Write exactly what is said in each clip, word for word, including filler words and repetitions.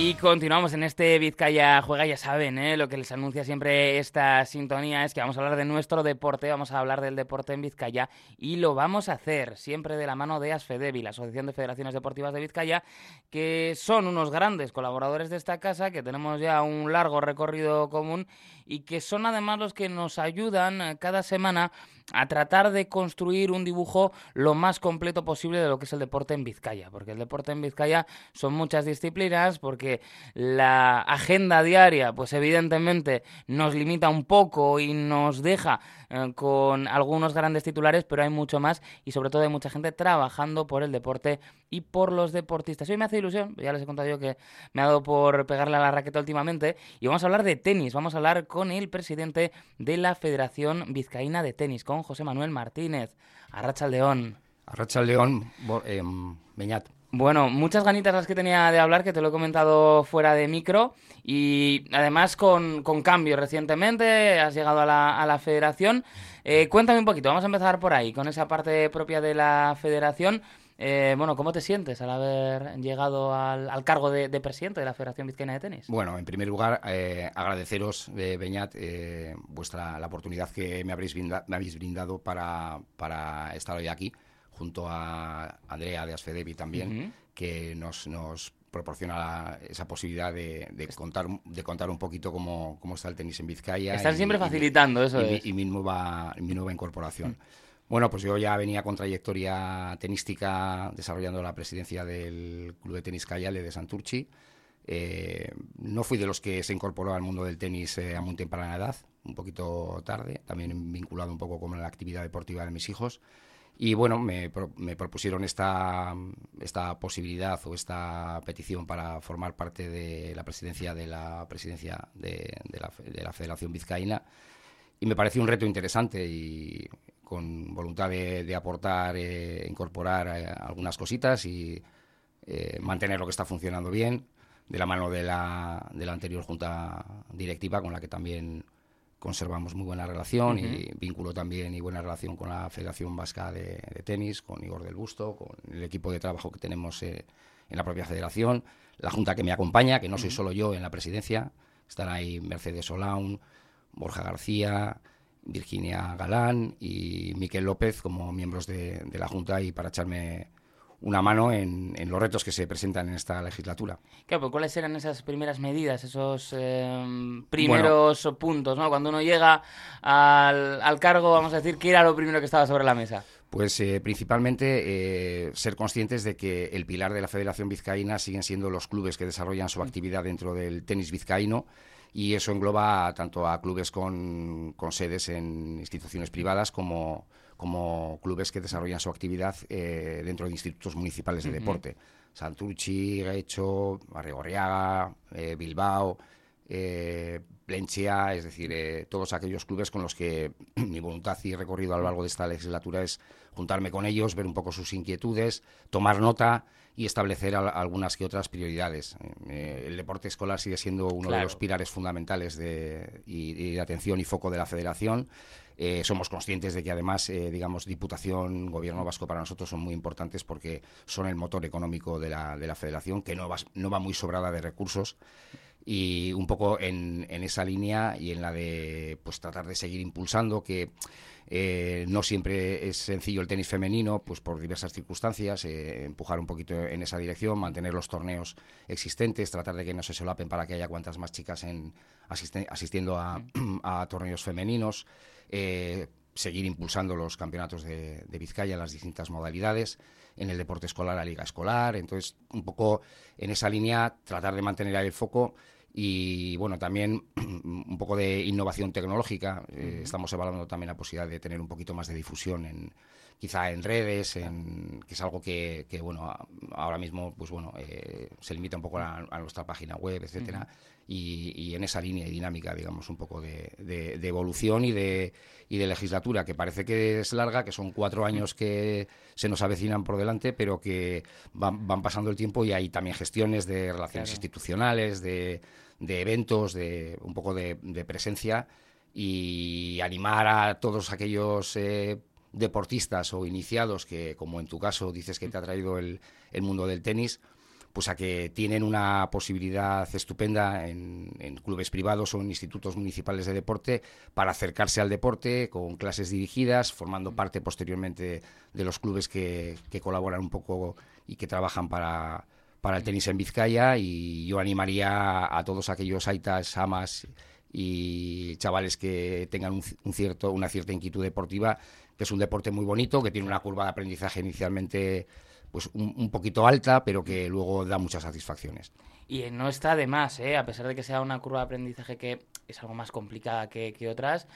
Y continuamos en este Vizcaya Juega, ya saben, ¿eh? Lo que les anuncia siempre esta sintonía es que vamos a hablar de nuestro deporte, vamos a hablar del deporte en Vizcaya y lo vamos a hacer siempre de la mano de ASFEDEVI, la Asociación de Federaciones Deportivas de Vizcaya, que son unos grandes colaboradores de esta casa, que tenemos ya un largo recorrido común y que son además los que nos ayudan cada semana a tratar de construir un dibujo lo más completo posible de lo que es el deporte en Vizcaya, porque el deporte en Vizcaya son muchas disciplinas, porque la agenda diaria, pues evidentemente nos limita un poco y nos deja eh, con algunos grandes titulares, pero hay mucho más y sobre todo hay mucha gente trabajando por el deporte y por los deportistas. Hoy me hace ilusión, ya les he contado yo que me ha dado por pegarle a la raqueta últimamente, y vamos a hablar de tenis, vamos a hablar con el presidente de la Federación Vizcaína de Tenis, con José Manuel Martínez. Arratsaldeon. Arratsaldeon, eh, Beñat. Bueno, muchas ganitas las que tenía de hablar, que te lo he comentado fuera de micro, y además con, con cambios recientemente, has llegado a la, a la federación. Eh, cuéntame un poquito, vamos a empezar por ahí, con esa parte propia de la federación. Eh, bueno, ¿cómo te sientes al haber llegado al, al cargo de, de presidente de la Federación Vizcaína de Tenis? Bueno, en primer lugar, eh, agradeceros, eh, Beñat, eh, vuestra, la oportunidad que me habréis, brinda, me habéis brindado para, para estar hoy aquí, junto a Andrea de ASFEDEVI también, uh-huh. que nos, nos proporciona la, esa posibilidad de, de, contar, de contar un poquito cómo, cómo está el tenis en Vizcaya. Están y, siempre y, facilitando, y, eso y, es. Mi, y mi, nueva, mi nueva incorporación. Uh-huh. Bueno, pues yo ya venía con trayectoria tenística desarrollando la presidencia del Club de Tenis Cayale de Santurchi. Eh, no fui de los que se incorporó al mundo del tenis eh, a muy temprana edad, un poquito tarde, también vinculado un poco con la actividad deportiva de mis hijos. Y bueno, me, me propusieron esta, esta posibilidad o esta petición para formar parte de la presidencia de la presidencia de, de, la, de la Federación Vizcaína. Y me pareció un reto interesante y con voluntad de, de aportar, eh, incorporar eh, algunas cositas y eh, mantener lo que está funcionando bien, de la mano de la, de la anterior junta directiva, con la que también conservamos muy buena relación, uh-huh. y vínculo también y buena relación con la Federación Vasca de, de Tenis, con Igor del Busto, con el equipo de trabajo que tenemos eh, en la propia federación, la junta que me acompaña, que no uh-huh. soy solo yo en la presidencia, están ahí Mercedes Olaun, Borja García, Virginia Galán y Miquel López como miembros de, de la Junta, y para echarme una mano en, en los retos que se presentan en esta legislatura. Claro, pues ¿cuáles eran esas primeras medidas, esos eh, primeros bueno, puntos, ¿no? Cuando uno llega al, al cargo, vamos a decir, ¿qué era lo primero que estaba sobre la mesa? Pues eh, principalmente eh, ser conscientes de que el pilar de la Federación Vizcaína siguen siendo los clubes que desarrollan su actividad dentro del tenis vizcaíno, y eso engloba tanto a clubes con, con sedes en instituciones privadas como, como clubes que desarrollan su actividad eh, dentro de institutos municipales de uh-huh. deporte. Santurchi, Guecho, Arrigorriaga, eh, Bilbao, eh, Plentzia, es decir, eh, todos aquellos clubes con los que mi voluntad y recorrido a lo largo de esta legislatura es juntarme con ellos, ver un poco sus inquietudes, tomar nota y establecer a, algunas que otras prioridades. Eh, el deporte escolar sigue siendo uno claro. de los pilares fundamentales de, y, y de atención y foco de la federación. Eh, somos conscientes de que además, eh, digamos, Diputación, Gobierno Vasco para nosotros son muy importantes porque son el motor económico de la, de la federación, que no va, no va muy sobrada de recursos. Y un poco en, en esa línea y en la de pues tratar de seguir impulsando que eh, no siempre es sencillo el tenis femenino, pues por diversas circunstancias, eh, empujar un poquito en esa dirección, mantener los torneos existentes, tratar de que no se solapen para que haya cuantas más chicas en, asisten, asistiendo a, a torneos femeninos, eh, seguir impulsando los campeonatos de, de Vizcaya en las distintas modalidades, en el deporte escolar, la liga escolar. Entonces, un poco en esa línea, tratar de mantener ahí el foco. Y bueno, también un poco de innovación tecnológica. Eh, uh-huh. Estamos evaluando también la posibilidad de tener un poquito más de difusión en quizá en redes, en, que es algo que, que bueno, ahora mismo pues bueno eh, se limita un poco a, a nuestra página web, etcétera. Uh-huh. Y, y en esa línea y dinámica, digamos, un poco de, de, de evolución y de, y de legislatura, que parece que es larga, que son cuatro años que se nos avecinan por delante, pero que van, van pasando el tiempo y hay también gestiones de relaciones claro. institucionales, de, de eventos, de un poco de, de presencia, y animar a todos aquellos eh, deportistas o iniciados que, como en tu caso, dices que te ha traído el, el mundo del tenis, pues a que tienen una posibilidad estupenda en, en clubes privados o en institutos municipales de deporte para acercarse al deporte con clases dirigidas, formando parte posteriormente de los clubes que, que colaboran un poco y que trabajan para, para el tenis en Vizcaya. Y yo animaría a todos aquellos aitas, amas y chavales que tengan un, un cierto, una cierta inquietud deportiva, que es un deporte muy bonito, que tiene una curva de aprendizaje inicialmente pues un, un poquito alta, pero que luego da muchas satisfacciones. Y no está de más, ¿eh? A pesar de que sea una curva de aprendizaje que es algo más complicada que, que otras,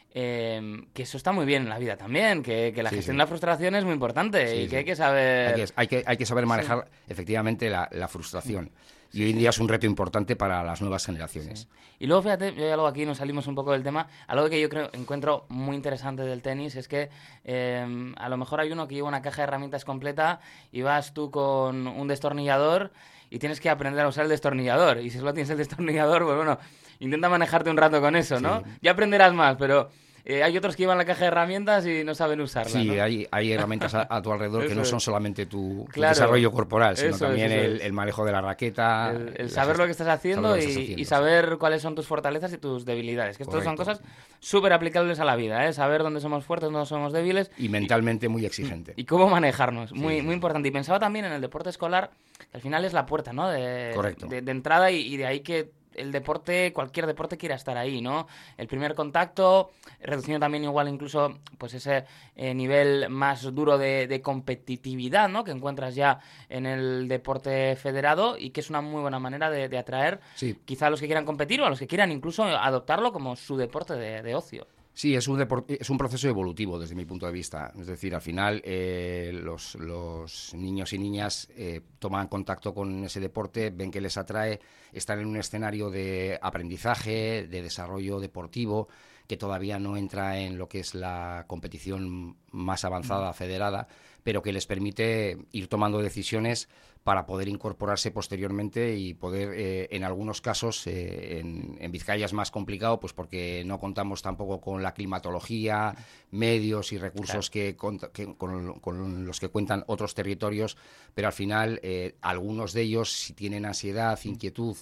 eh, que eso está muy bien en la vida también, que, que la sí, gestión sí. de la frustración es muy importante sí, y que sí. hay que saber... Hay que, hay que, hay que saber manejar sí. efectivamente la, la frustración. Sí. Y hoy en día es un reto importante para las nuevas generaciones. Sí. Y luego, fíjate, yo algo aquí nos salimos un poco del tema, algo que yo creo encuentro muy interesante del tenis es que eh, a lo mejor hay uno que lleva una caja de herramientas completa y vas tú con un destornillador y tienes que aprender a usar el destornillador. Y si solo tienes el destornillador, pues bueno, intenta manejarte un rato con eso, ¿no? Sí. Ya aprenderás más, pero... Eh, hay otros que llevan la caja de herramientas y no saben usarla, Sí, ¿no? hay, hay herramientas a, a tu alrededor que no son solamente tu, tu claro, desarrollo corporal, sino eso también es, el, el manejo de la raqueta. El, el saber lo que estás haciendo, saber y, estás haciendo, y saber sí. cuáles son tus fortalezas y tus debilidades. Que estas son cosas Correcto. súper aplicables a la vida, ¿eh? Saber dónde somos fuertes, dónde somos débiles. Y mentalmente y, muy exigente. Y cómo manejarnos, muy, sí. muy importante. Y pensaba también en el deporte escolar, que al final es la puerta, ¿no? De, Correcto. De, de entrada y, y de ahí que... el deporte, cualquier deporte quiera estar ahí, ¿no? El primer contacto, reduciendo también igual incluso pues ese eh, nivel más duro de, de competitividad, ¿no? Que encuentras ya en el deporte federado y que es una muy buena manera de, de atraer sí. quizá a los que quieran competir o a los que quieran incluso adoptarlo como su deporte de, de ocio. Sí, es un, deporte, es un proceso evolutivo desde mi punto de vista. Es decir, al final eh, los, los niños y niñas eh, toman contacto con ese deporte, ven que les atrae, están en un escenario de aprendizaje, de desarrollo deportivo, que todavía no entra en lo que es la competición más avanzada, federada, pero que les permite ir tomando decisiones para poder incorporarse posteriormente y poder, eh, en algunos casos, eh, en, en Vizcaya es más complicado, pues porque no contamos tampoco con la climatología, medios y recursos claro. que, que con, con los que cuentan otros territorios, pero al final eh, algunos de ellos, si tienen ansiedad, inquietud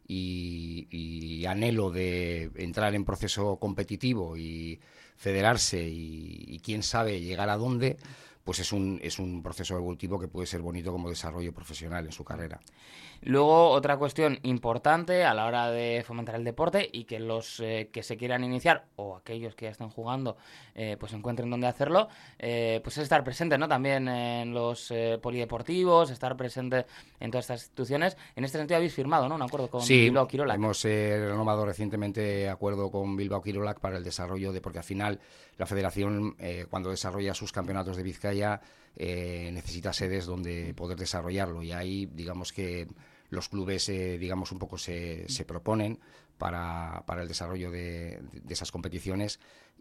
y, y anhelo de entrar en proceso competitivo y federarse y, y quién sabe llegar a dónde, pues es un, es un proceso evolutivo que puede ser bonito como desarrollo profesional en su carrera. Luego, otra cuestión importante a la hora de fomentar el deporte y que los eh, que se quieran iniciar o aquellos que ya están jugando eh, pues encuentren dónde hacerlo, eh, pues es estar presente, ¿no? También en los eh, polideportivos, estar presente en todas estas instituciones. En este sentido habéis firmado, ¿no? Un acuerdo con sí, Bilbao Kirolak. hemos eh, renovado recientemente acuerdo con Bilbao Kirolak para el desarrollo de, porque al final la federación eh, cuando desarrolla sus campeonatos de Vizcaya eh, necesita sedes donde poder desarrollarlo y ahí digamos que los clubes eh, digamos un poco se, se proponen para, para el desarrollo de, de esas competiciones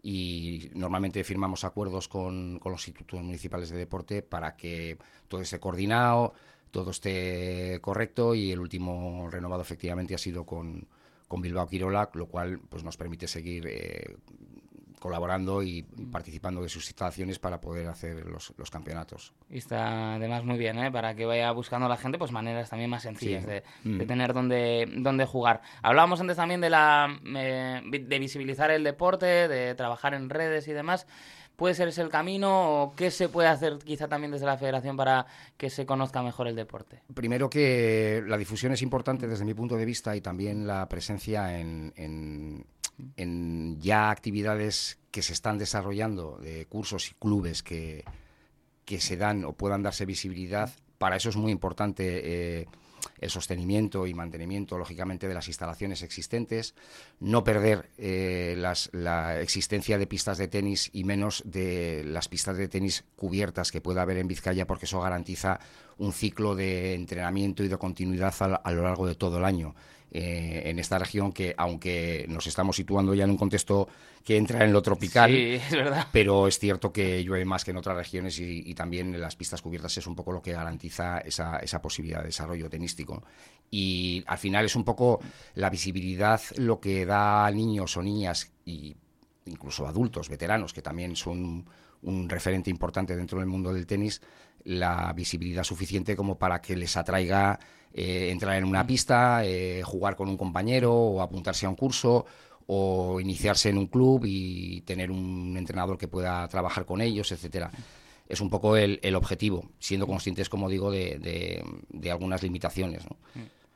y normalmente firmamos acuerdos con, con los institutos municipales de deporte para que todo esté coordinado, todo esté correcto y el último renovado efectivamente ha sido con, con Bilbao Kirolak, lo cual pues nos permite seguir eh, colaborando y participando de sus instalaciones para poder hacer los, los campeonatos. Y está además muy bien, ¿eh? Para que vaya buscando la gente pues maneras también más sencillas sí. de, mm. de tener donde, donde jugar. Hablábamos antes también de, la, eh, de visibilizar el deporte, de trabajar en redes y demás. ¿Puede ser ese el camino o qué se puede hacer quizá también desde la federación para que se conozca mejor el deporte? Primero que la difusión es importante desde mi punto de vista y también la presencia en, en, en ya actividades que se están desarrollando, de cursos y clubes que, que se dan o puedan darse visibilidad. Para eso es muy importante eh, el sostenimiento y mantenimiento, lógicamente, de las instalaciones existentes, no perder eh, las, la existencia de pistas de tenis y menos de las pistas de tenis cubiertas que pueda haber en Vizcaya, porque eso garantiza un ciclo de entrenamiento y de continuidad a, a lo largo de todo el año. Eh, en esta región que, aunque nos estamos situando ya en un contexto que entra en lo tropical, sí, es verdad. Pero es cierto que llueve más que en otras regiones y, y también en las pistas cubiertas es un poco lo que garantiza esa, esa posibilidad de desarrollo tenístico. Y al final es un poco la visibilidad lo que da a niños o niñas y incluso adultos, veteranos, que también son un referente importante dentro del mundo del tenis, la visibilidad suficiente como para que les atraiga eh, entrar en una pista, eh, jugar con un compañero o apuntarse a un curso o iniciarse en un club y tener un entrenador que pueda trabajar con ellos, etcétera. Es un poco el, el objetivo, siendo conscientes, como digo, de, de, de algunas limitaciones, ¿no?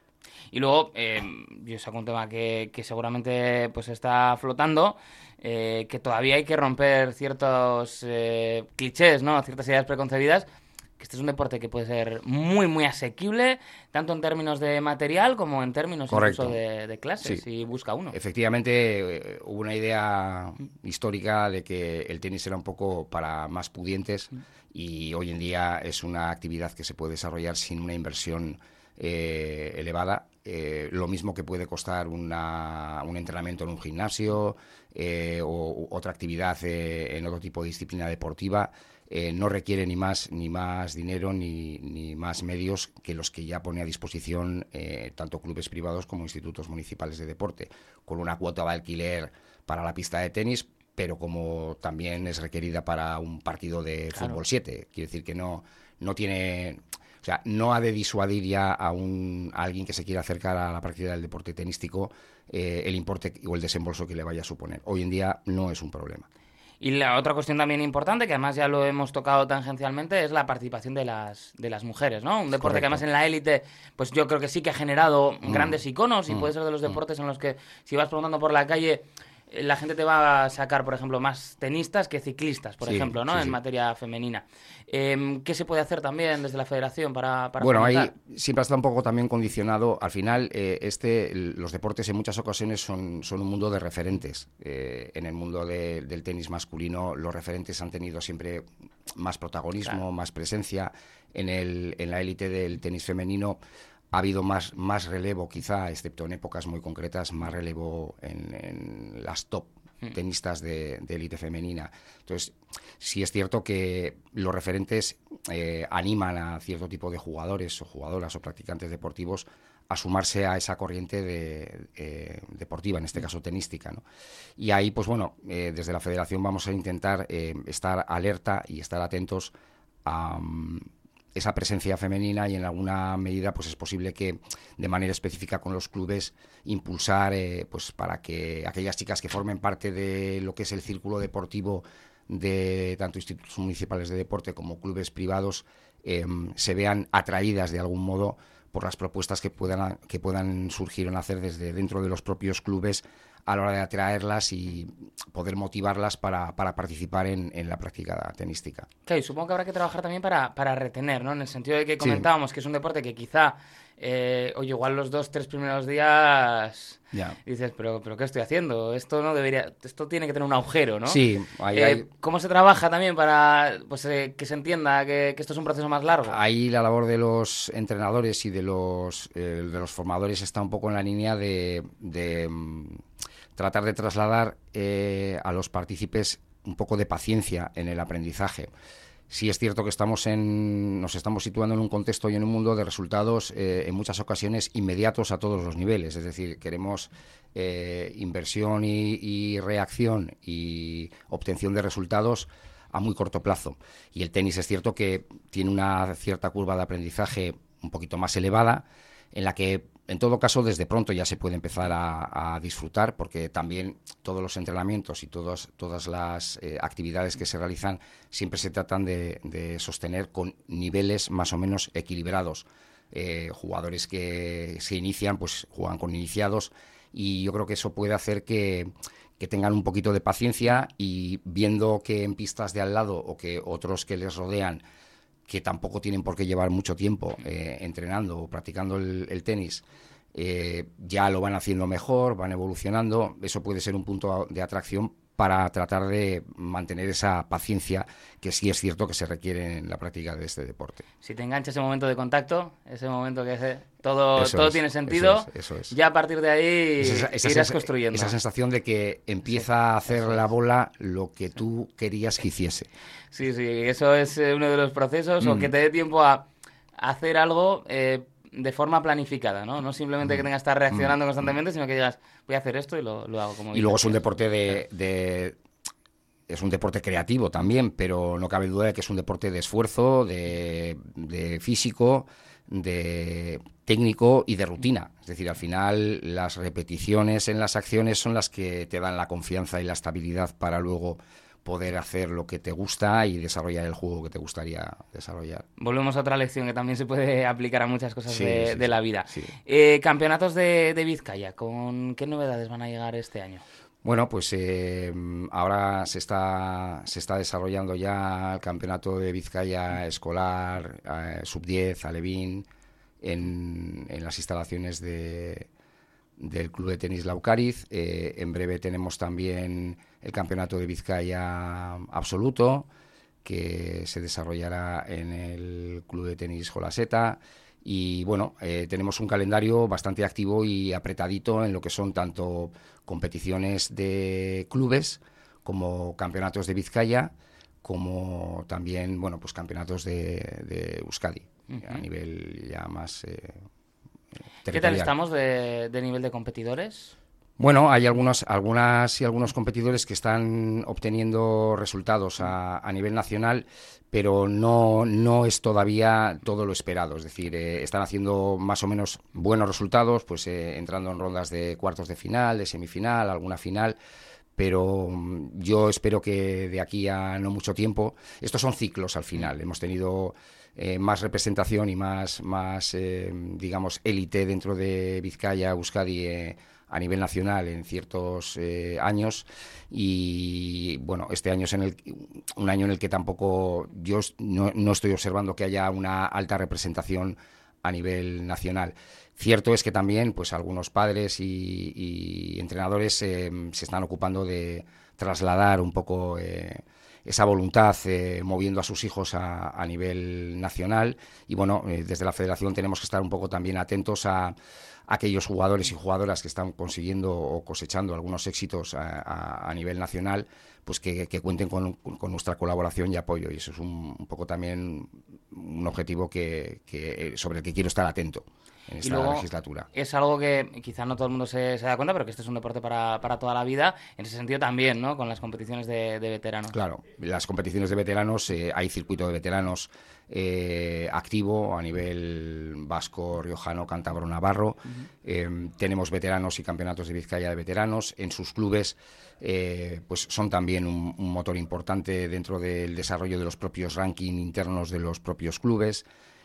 Y luego, eh, yo saco un tema que, que seguramente pues está flotando, eh, que todavía hay que romper ciertos eh, clichés, ¿no? Ciertas ideas preconcebidas, que este es un deporte que puede ser muy, muy asequible, tanto en términos de material como en términos Correcto. incluso de, de clases, Sí. si busca uno. Efectivamente, eh, hubo una idea histórica de que el tenis era un poco para más pudientes y hoy en día es una actividad que se puede desarrollar sin una inversión eh, elevada. Eh, lo mismo que puede costar una, un entrenamiento en un gimnasio eh, o u otra actividad eh, en otro tipo de disciplina deportiva. Eh, no requiere ni más ni más dinero ni, ni más medios que los que ya pone a disposición eh, tanto clubes privados como institutos municipales de deporte, con una cuota de alquiler para la pista de tenis, pero como también es requerida para un partido de Claro. fútbol siete. Quiere decir que no, no tiene... O sea, no ha de disuadir ya a, un, a alguien que se quiera acercar a la práctica del deporte tenístico eh, el importe o el desembolso que le vaya a suponer. Hoy en día no es un problema. Y la otra cuestión también importante, que además ya lo hemos tocado tangencialmente, es la participación de las de las mujeres, ¿no? Un deporte Correcto. que además en la élite, pues yo creo que sí que ha generado Mm. grandes iconos y Mm. puede ser de los deportes en los que si vas preguntando por la calle, eh, la gente te va a sacar, por ejemplo, más tenistas que ciclistas, por Sí, ejemplo, ¿no? sí, En sí. materia femenina. Eh, ¿Qué se puede hacer también desde la federación para, para Bueno, ahí fomentar? siempre está un poco también condicionado. Al final, eh, este, el- los deportes en muchas ocasiones son, son un mundo de referentes. Eh, en el mundo de- del tenis masculino, los referentes han tenido siempre más protagonismo, Claro. más presencia. En, el, en la élite del tenis femenino ha habido más, más relevo, quizá, excepto en épocas muy concretas, más relevo en, en las top tenistas de, de élite femenina. Entonces, sí es cierto que los referentes eh, animan a cierto tipo de jugadores o jugadoras o practicantes deportivos a sumarse a esa corriente de, eh, deportiva, en este caso tenística, ¿no? Y ahí, pues bueno, eh, desde la federación vamos a intentar eh, estar alerta y estar atentos a um, esa presencia femenina y en alguna medida pues es posible que de manera específica con los clubes impulsar eh, pues para que aquellas chicas que formen parte de lo que es el círculo deportivo de tanto institutos municipales de deporte como clubes privados eh, se vean atraídas de algún modo por las propuestas que puedan que puedan surgir o nacer desde dentro de los propios clubes a la hora de atraerlas y poder motivarlas para, para participar en, en la práctica tenística. Claro, y supongo que habrá que trabajar también para, para retener, ¿no? En el sentido de que Sí. comentábamos que es un deporte que quizá, eh, oye, igual los dos, tres primeros días Ya. dices, pero, pero ¿qué estoy haciendo? Esto no debería, esto tiene que tener un agujero, ¿no? Sí, ahí Eh, hay, ¿Cómo se trabaja también para pues, eh, que se entienda que, que esto es un proceso más largo? ahí la labor de los entrenadores y de los, eh, de los formadores está un poco en la línea de, de mm, tratar de trasladar eh, a los partícipes un poco de paciencia en el aprendizaje. Sí es cierto que estamos en, nos estamos situando en un contexto y en un mundo de resultados eh, en muchas ocasiones inmediatos a todos los niveles. Es decir, queremos eh, inversión y, y reacción y obtención de resultados a muy corto plazo. Y el tenis es cierto que tiene una cierta curva de aprendizaje un poquito más elevada, en la que en todo caso desde pronto ya se puede empezar a, a disfrutar, porque también todos los entrenamientos y todos, todas las eh, actividades que se realizan siempre se tratan de, de sostener con niveles más o menos equilibrados. Eh, jugadores que se inician pues juegan con iniciados y yo creo que eso puede hacer que, que tengan un poquito de paciencia y viendo que en pistas de al lado o que otros que les rodean que tampoco tienen por qué llevar mucho tiempo eh, entrenando o practicando el, el tenis, eh, ya lo van haciendo mejor, van evolucionando. Eso puede ser un punto de atracción para tratar de mantener esa paciencia que sí es cierto que se requiere en la práctica de este deporte. Si te engancha ese momento de contacto, ese momento que se- todo, Eso todo es, tiene sentido, eso es, eso es. ya a partir de ahí Esa, esa irás sens- construyendo. esa sensación de que empieza Sí, a hacer eso la es. bola lo que tú querías que hiciese. Sí, sí, eso es eh, uno de los procesos, o Mm. que te dé tiempo a hacer algo eh, de forma planificada, ¿no? No simplemente que tengas que estar reaccionando constantemente, sino que digas, voy a hacer esto y lo, lo hago como Y luego es un dices. deporte de, de es un deporte creativo también, pero no cabe duda de que es un deporte de esfuerzo, de, de físico, de técnico y de rutina. Es decir, al final las repeticiones en las acciones son las que te dan la confianza y la estabilidad para luego poder hacer lo que te gusta y desarrollar el juego que te gustaría desarrollar. Volvemos a otra lección que también se puede aplicar a muchas cosas sí, de, sí, de sí, la vida. Sí. Eh, campeonatos de, de Vizcaya, ¿con qué novedades van a llegar este año? Bueno, pues eh, ahora se está, se está desarrollando ya el campeonato de Vizcaya escolar, eh, sub diez, alevín, en, en las instalaciones de, del Club de Tenis Laucariz. Eh, en breve tenemos también el campeonato de Vizcaya absoluto, que se desarrollará en el Club de Tenis Jolaseta. Y bueno, eh, tenemos un calendario bastante activo y apretadito en lo que son tanto competiciones de clubes como campeonatos de Vizcaya, como también, bueno, pues campeonatos de, de Euskadi, uh-huh. a nivel ya más eh, territorial. ¿Qué tal estamos de, de nivel de competidores? Bueno, hay algunos, algunas y algunos competidores que están obteniendo resultados a, a nivel nacional, pero no, no es todavía todo lo esperado. Es decir, eh, están haciendo más o menos buenos resultados, pues eh, entrando en rondas de cuartos de final, de semifinal, alguna final. Pero um, yo espero que de aquí a no mucho tiempo, estos son ciclos al final. Hemos tenido eh, más representación y más, más eh, digamos, élite dentro de Vizcaya, Euskadi, eh, a nivel nacional en ciertos eh, años, y bueno, este año es en el, un año en el que tampoco yo no, no estoy observando que haya una alta representación a nivel nacional. Cierto es que también pues algunos padres y, y entrenadores eh, se están ocupando de trasladar un poco eh, esa voluntad eh, moviendo a sus hijos a, a nivel nacional, y bueno, eh, desde la federación tenemos que estar un poco también atentos a aquellos jugadores y jugadoras que están consiguiendo o cosechando algunos éxitos a, a, a nivel nacional, pues que, que cuenten con, con nuestra colaboración y apoyo, y eso es un, un poco también un objetivo que, que sobre el que quiero estar atento en esta y luego, legislatura. Es algo que quizá no todo el mundo se, se da cuenta, pero que este es un deporte para, para toda la vida, en ese sentido también, ¿no? Con las competiciones de, de veteranos. Claro, las competiciones de veteranos, eh, hay circuito de veteranos eh, activo a nivel vasco, riojano, cántabro, navarro. Uh-huh. Eh, tenemos veteranos y campeonatos de Vizcaya de veteranos. En sus clubes eh, pues son también un, un motor importante dentro del desarrollo de los propios rankings internos de los propios clubes.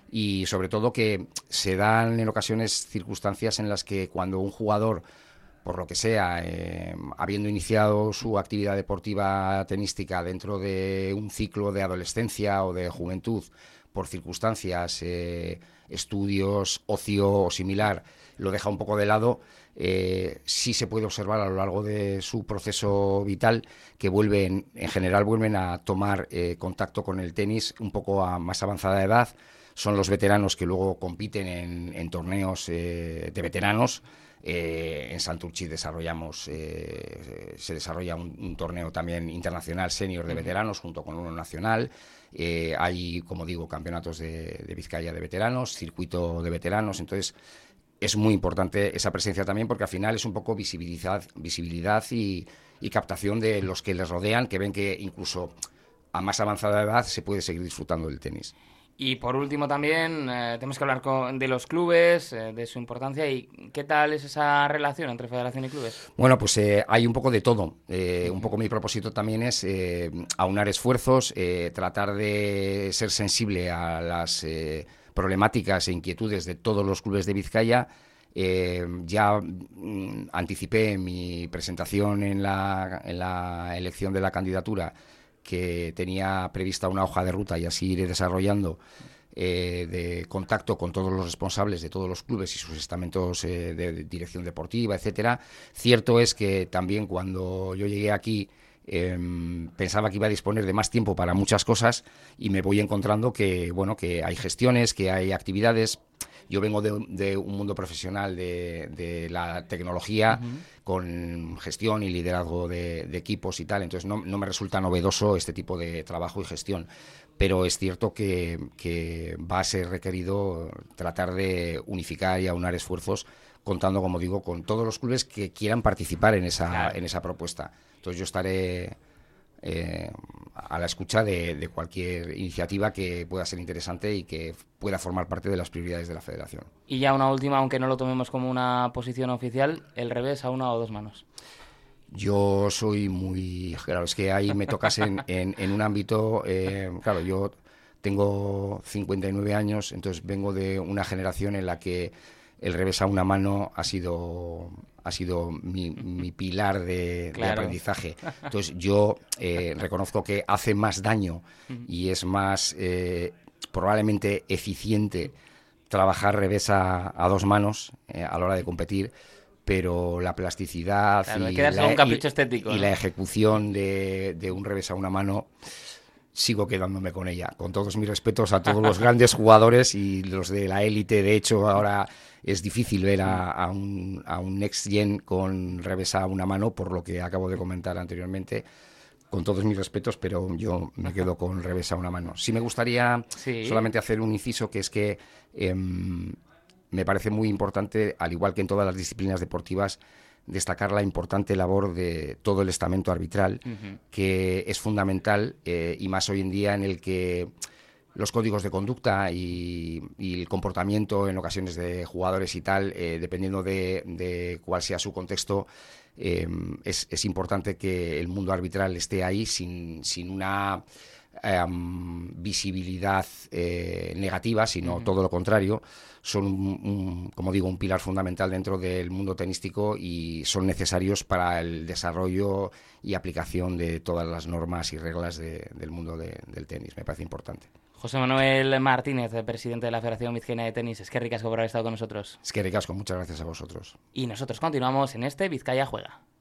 Y sobre todo que se dan en ocasiones circunstancias en las que cuando un jugador, por lo que sea, eh, habiendo iniciado su actividad deportiva tenística dentro de un ciclo de adolescencia o de juventud, por circunstancias, eh, estudios, ocio o similar, lo deja un poco de lado, eh, sí se puede observar a lo largo de su proceso vital que vuelven, en general vuelven a tomar eh, contacto con el tenis un poco a más avanzada edad. Son los veteranos que luego compiten en, en torneos eh, de veteranos. Eh, en Santurchi desarrollamos, eh, se desarrolla un, un torneo también internacional senior de veteranos junto con uno nacional. Eh, hay, como digo, campeonatos de, de Vizcaya de veteranos, circuito de veteranos. Entonces, es muy importante esa presencia también, porque al final es un poco visibilidad, visibilidad y, y captación de los que les rodean, que ven que incluso a más avanzada edad se puede seguir disfrutando del tenis. Y por último también eh, tenemos que hablar con, de los clubes, eh, de su importancia, y ¿qué tal es esa relación entre federación y clubes? Bueno, pues eh, hay un poco de todo. Eh, un poco mi propósito también es eh, aunar esfuerzos, eh, tratar de ser sensible a las eh, problemáticas e inquietudes de todos los clubes de Vizcaya. Eh, ya mm, anticipé en mi presentación en la, en la elección de la candidatura que tenía prevista una hoja de ruta, y así iré desarrollando, eh, de contacto con todos los responsables de todos los clubes y sus estamentos eh, de dirección deportiva, etcétera. Cierto es que también cuando yo llegué aquí eh, pensaba que iba a disponer de más tiempo para muchas cosas, y me voy encontrando que, bueno, que hay gestiones, que hay actividades. Yo vengo de, de un mundo profesional de, de la tecnología, uh-huh, con gestión y liderazgo de, de equipos y tal, entonces no, no me resulta novedoso este tipo de trabajo y gestión, pero es cierto que, que va a ser requerido tratar de unificar y aunar esfuerzos, contando, como digo, con todos los clubes que quieran participar en esa, claro, en esa propuesta. Entonces yo estaré eh, a la escucha de, de cualquier iniciativa que pueda ser interesante y que pueda formar parte de las prioridades de la Federación. Y ya una última, aunque no lo tomemos como una posición oficial, el revés a una o dos manos. Yo soy muy... Claro, es que ahí me tocas en, en, en un ámbito... Eh, claro, yo tengo cincuenta y nueve años, entonces vengo de una generación en la que el revés a una mano ha sido... ha sido mi, mi pilar de, claro. de aprendizaje. Entonces yo eh, reconozco que hace más daño y es más eh, probablemente eficiente trabajar revés a, a dos manos eh, a la hora de competir, pero la plasticidad claro, y, la, un capricho estético, y ¿no? la ejecución de, de un revés a una mano sigo quedándome con ella. Con todos mis respetos a todos los grandes jugadores y los de la élite. De hecho, ahora es difícil ver a, a, un, a un next gen con revés a una mano, por lo que acabo de comentar anteriormente. Con todos mis respetos, pero yo me quedo con revés a una mano. Sí me gustaría sí. solamente hacer un inciso, que es que eh, me parece muy importante, al igual que en todas las disciplinas deportivas, destacar la importante labor de todo el estamento arbitral, uh-huh. que es fundamental, eh, y más hoy en día en el que los códigos de conducta y, y el comportamiento en ocasiones de jugadores y tal, eh, dependiendo de, de cuál sea su contexto, eh, es, es importante que el mundo arbitral esté ahí sin, sin una um, visibilidad eh, negativa, sino uh-huh. todo lo contrario. Son, un, un, como digo, un pilar fundamental dentro del mundo tenístico y son necesarios para el desarrollo y aplicación de todas las normas y reglas de, del mundo de, del tenis. Me parece importante. José Manuel Martínez, presidente de la Federación Vizcaína de Tenis. Es que ricasco por haber estado con nosotros. Es que ricasco, muchas gracias a vosotros. Y nosotros continuamos en este Vizcaya Juega.